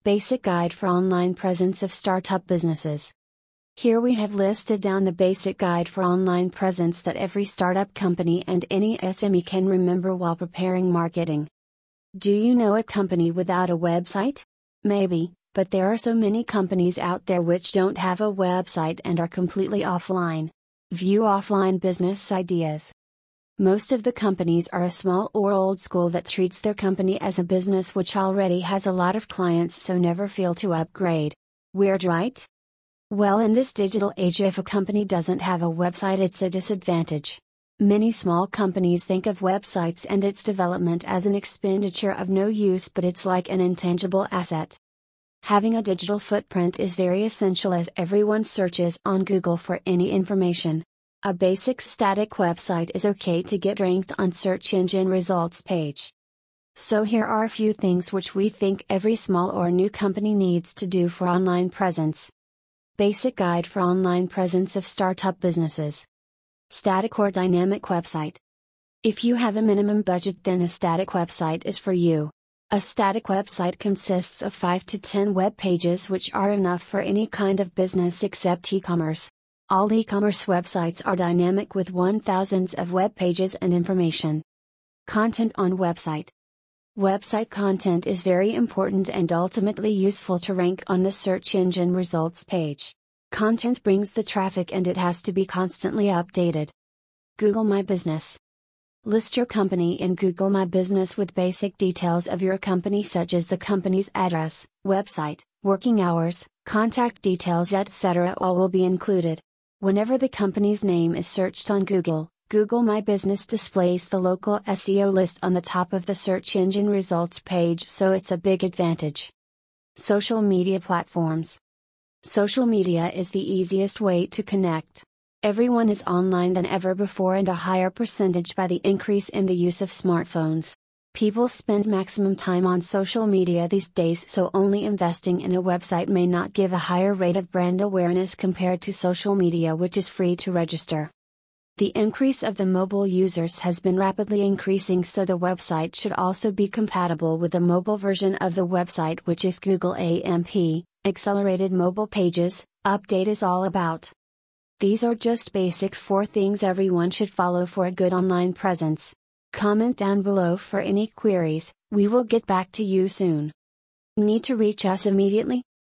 Basic Guide for Online Presence of Startup Businesses. Here we have listed down the basic guide for online presence that every startup company and any SME can remember while preparing marketing. Do you know a company without a website? Maybe, but there are so many companies out there which don't have a website and are completely offline. View offline business ideas. Most of the companies are a small or old school that treats their company as a business which already has a lot of clients, so never feel to upgrade. Weird, right? Well, in this digital age, if a company doesn't have a website, it's a disadvantage. Many small companies think of websites and its development as an expenditure of no use, but it's like an intangible asset. Having a digital footprint is very essential as everyone searches on Google for any information. A basic static website is okay to get ranked on search engine results page. So here are a few things which we think every small or new company needs to do for online presence. Basic Guide for Online Presence of Startup Businesses. Static or dynamic website. If you have a minimum budget, then a static website is for you. A static website consists of 5 to 10 web pages, which are enough for any kind of business except e-commerce. All e-commerce websites are dynamic with thousands of web pages and information. Content on website. Website content is very important and ultimately useful to rank on the search engine results page. Content brings the traffic and it has to be constantly updated. Google My Business. List your company in Google My Business with basic details of your company, such as the company's address, website, working hours, contact details, etc. All will be included. Whenever the company's name is searched on Google, Google My Business displays the local SEO list on the top of the search engine results page, so it's a big advantage. Social media platforms. Social media is the easiest way to connect. Everyone is online than ever before, and a higher percentage by the increase in the use of smartphones. People spend maximum time on social media these days, so only investing in a website may not give a higher rate of brand awareness compared to social media, which is free to register. The increase of the mobile users has been rapidly increasing, so the website should also be compatible with the mobile version of the website, which is Google AMP, Accelerated Mobile Pages, update is all about. These are just basic 4 things everyone should follow for a good online presence. Comment down below for any queries, we will get back to you soon. Need to reach us immediately?